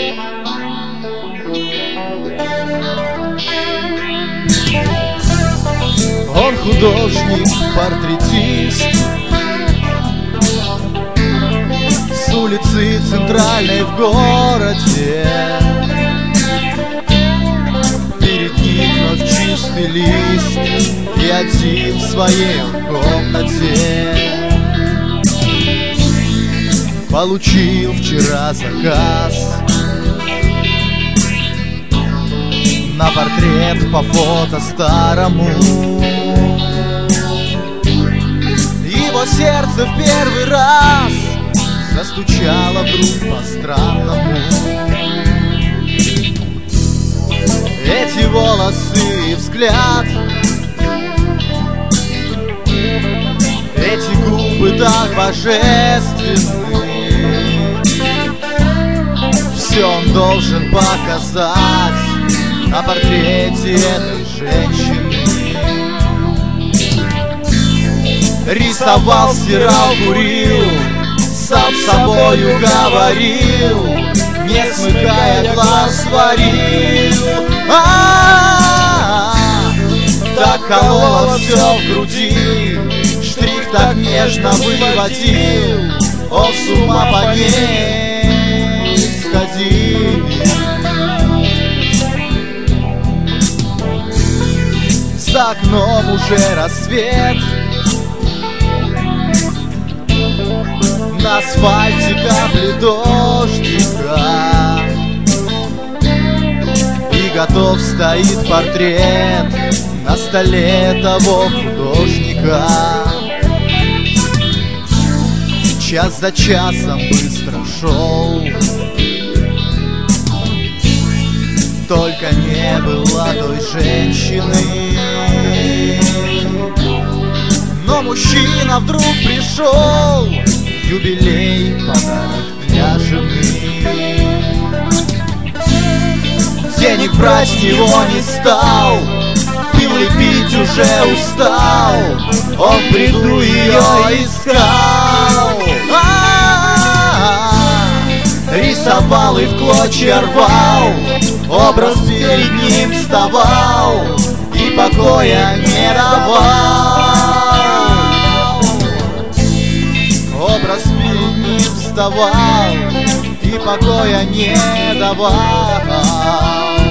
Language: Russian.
Он художник, портретист, с улицы центральной в городе. Перед ним вновь чистый лист и один в своей комнате. Получил вчера заказ на портрет по фото старому. Его сердце в первый раз застучало вдруг по-странному. Эти волосы и взгляд, эти губы так божественны. Все он должен показать на портрете этой женщины. Рисовал, стирал, курил, сам с собою говорил, не смыкая глаз творил. Так кололо все в груди, штрих так нежно выводил, он с ума по ней сходил. За окном уже рассвет, на асфальте капли дождика, и готов стоит портрет на столе того художника. Час за часом быстро шел, только не было той женщины. Но мужчина вдруг пришел, юбилей, подарок для жены. Денег брать с него не стал, пил и пить уже устал, он в бреду ее искал. Рисовал и в клочья рвал, образ перед ним вставал и покоя не давал. Образ перед ним вставал и покоя не давал.